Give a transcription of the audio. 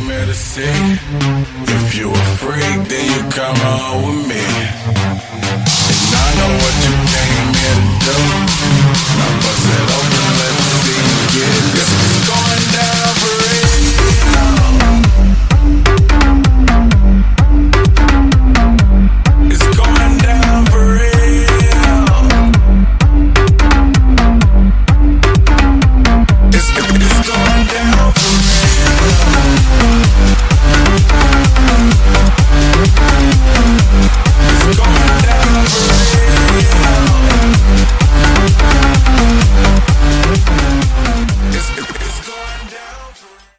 here to see. If you a freak, then you come on with me. And I know what you came here to do.